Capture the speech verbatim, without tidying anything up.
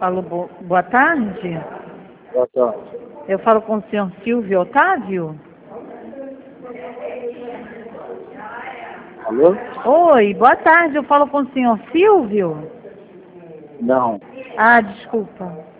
Alô, bo- boa tarde. Boa tarde. Eu falo com o senhor Silvio Otávio? Alô? Oi, boa tarde. Eu falo com o senhor Silvio? Não. Ah, desculpa.